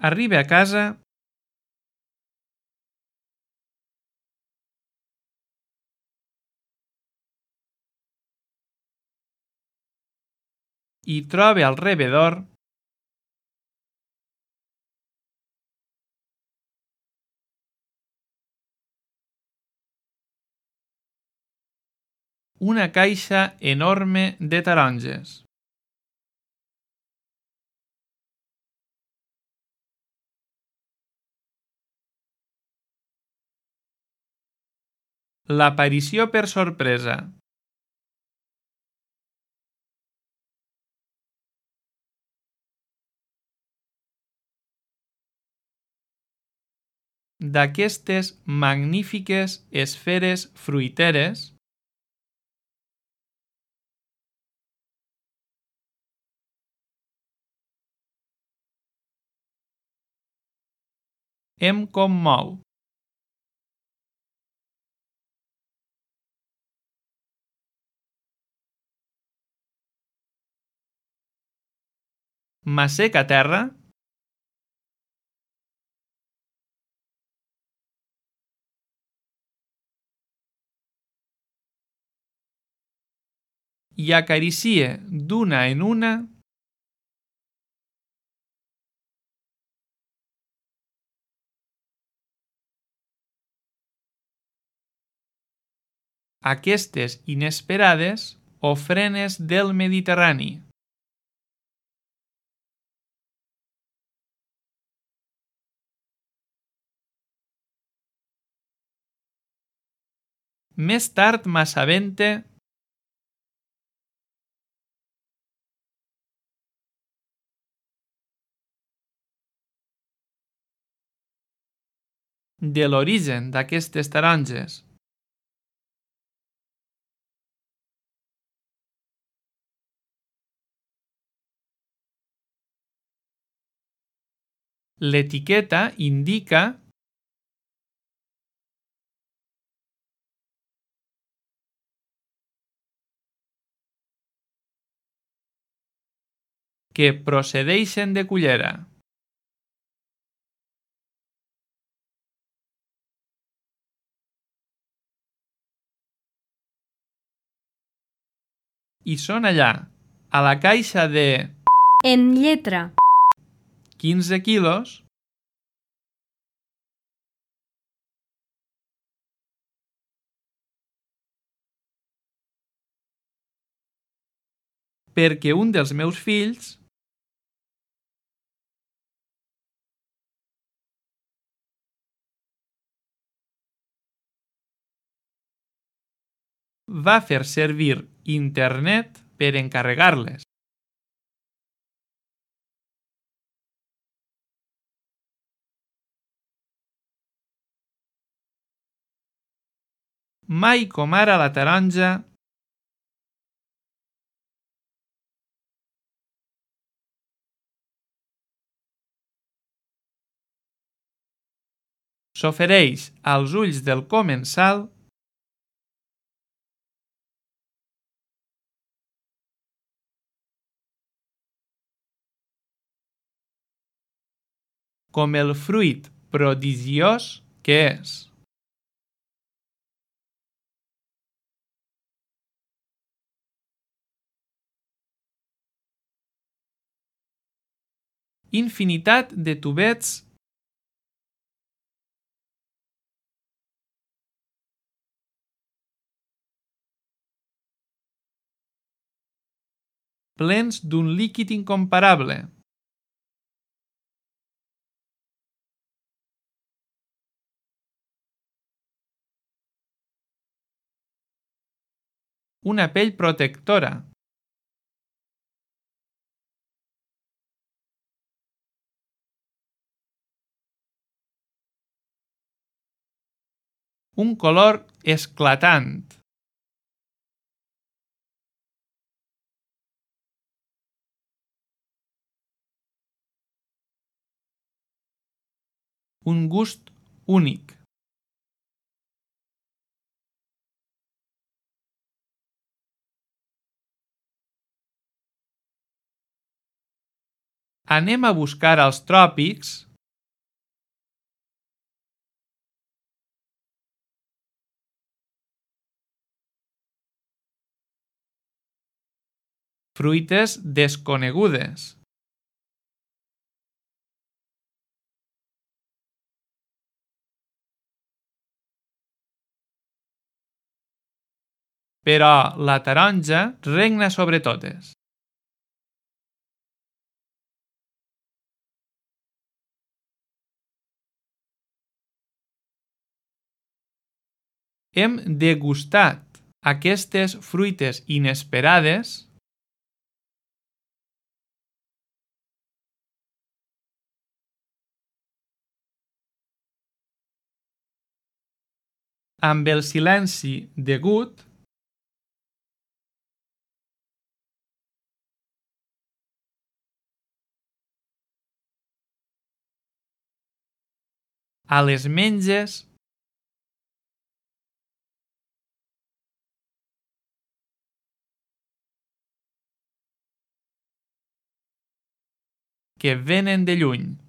Arriba a casa i troba al rebedor una caixa enorme de taronges. L'aparició per sorpresa. D'aquestes magnífiques esferes fruiteres em commou. M'assec a terra i acaricie d'una en una aquestes inesperades ofrenes del Mediterrani. Més tard m'assabente de l'origen d'aquestes taronges. L'etiqueta indica que procedeixen de Cullera. I són allà, a la caixa de En lletra. 15 quilos perquè un dels meus fills va fer servir internet per encarregar-les. Mai com ara la taronja s'ofereix als ulls del comensal com el fruit prodigiós que és. Infinitat de tubets plens d'un líquid incomparable. Una pell protectora. Un color esclatant. Un gust únic. Anem a buscar als tròpics fruites desconegudes. Però la taronja regna sobre totes. Hem degustat aquestes fruites inesperades amb el silenci degut a les menges que venen de lluny.